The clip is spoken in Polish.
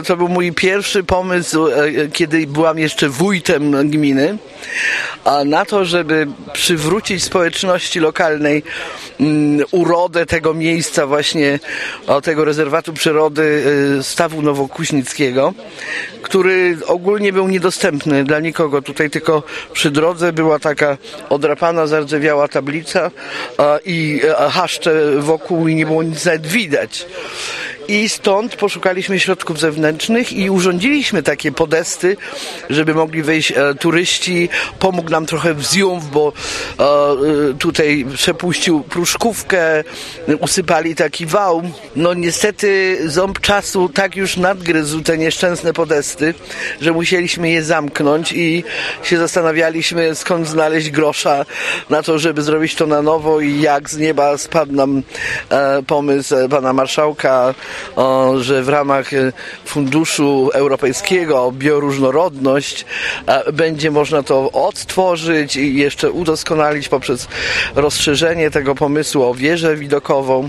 To był mój pierwszy pomysł, kiedy byłam jeszcze wójtem gminy, na to, żeby przywrócić społeczności lokalnej urodę tego miejsca właśnie, tego rezerwatu przyrody Stawu Nowokuźnickiego, który ogólnie był niedostępny dla nikogo. Tutaj tylko przy drodze była taka odrapana, zardzewiała tablica i chaszcze wokół i nie było nic nawet widać. I stąd poszukaliśmy środków zewnętrznych i urządziliśmy takie podesty, żeby mogli wejść turyści. Pomógł nam trochę Wziumw, bo tutaj przepuścił pruszkówkę, usypali taki wał. No niestety ząb czasu tak już nadgryzł te nieszczęsne podesty, że musieliśmy je zamknąć i się zastanawialiśmy, skąd znaleźć grosza na to, żeby zrobić to na nowo i jak z nieba spadł nam pomysł pana marszałka, że w ramach Funduszu Europejskiego Bioróżnorodność będzie można to odtworzyć i jeszcze udoskonalić poprzez rozszerzenie tego pomysłu o wieżę widokową.